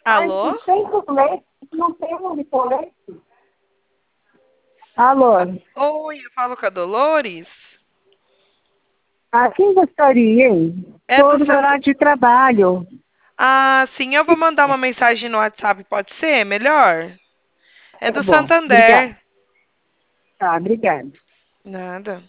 Mas Alô? tem colete, não tem um de colete. Alô, Oi, eu falo com a Dolores. a quem gostaria, hein? É do Todo meu Santo. horário de trabalho. Ah, sim, eu vou mandar uma mensagem no WhatsApp, pode ser? Melhor? É Tá do bom, obrigada. Santander. Tá, obrigada. Nada.